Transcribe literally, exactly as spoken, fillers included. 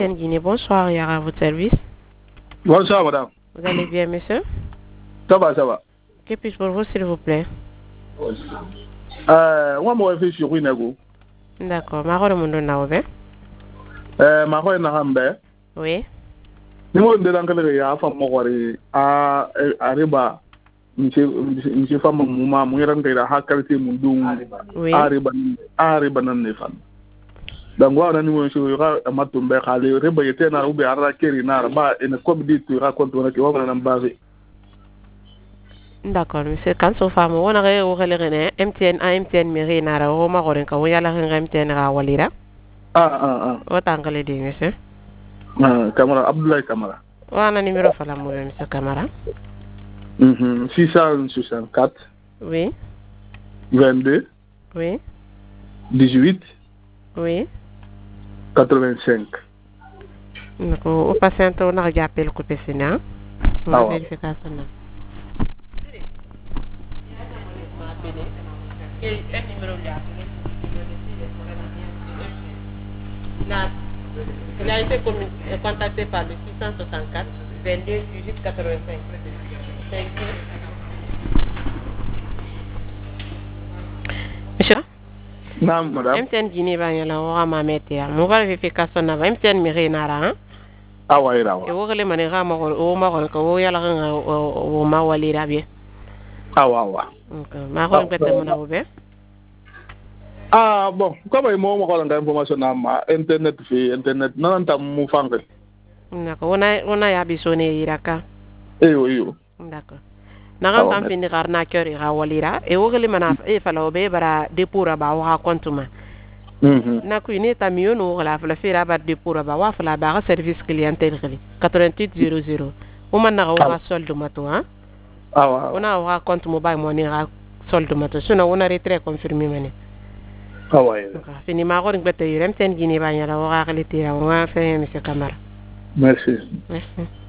Guinée, bonsoir, il y a à votre service. Bonsoir, madame. Vous allez bien, monsieur? Ça va, ça va. Que puis-je pour vous, s'il vous plaît? Euh, moi, moi, je suis sur une. D'accord. Ma rôle, mon nom, est Euh, ma rôle, est oui. Nous, on est dans le cas de à Ariba. Monsieur, monsieur, femme, maman, moi, je suis à qualité mon oui. Ariba, Ariba, nan fan. Donc, voilà, nous, on est à Matumbe, à l'Ariba, et à Uber, à la Kerina, et ne comme dit, tu racontes, on est en base. D'accord, monsieur. Quand on fait mon arrêt au relais, M T N, M T N, Miri, Nara, Roma, Rorenka, ou yala, M T N, Rawalira. Ah, ah, ah. Autant que les deux, monsieur. Ah, Camara, Abdoulaye Camara. Voilà, numéro de la mouille, monsieur Camara. six cent soixante-quatre. Oui. vingt-deux. Oui. dix-huit. Oui. quatre-vingt-cinq. Donc, au patient, on a regardé le coup de sénat. On a vérification. Il a été contacté par le six cent soixante-quatre, vingt-deux, dix-huit, quatre-vingt-cinq. Monsieur? Non, madame. M T N Guinée, il y a un mamétia. Mon vérification n'a pas M T N Miri Nara. Ah, ouais, là. Et vous voulez me dire, au Maroc, au Yalaran, au Mawali Rabie. Ah, ouais, ouais. Donc, ma rôle peut être mon ouvert. Ah, bon, comme il m'a dit l'information sur Internet, Internet, non, non, mon fan. D'accord, on a, on a abisonné Iraka. Eh oui, oui. D'accord. Nagan kan fini karna kori ga walira e wogele mana e fala obe bara depura ba wa kontuma mhm na ku ni tamiyo no wala fala fira ba depura ba wa fala ba service clientèle geli quatre-vingt-huit zéro zéro o man na wa solde mato ha ah wa ona wa compte mobile money ga solde mato suna ona retrait confirmé mane ah wa fini ma ko ngbe te yirem ten gini ba nyala wa ga le tira wa fa monsieur Camara. Merci. Merci.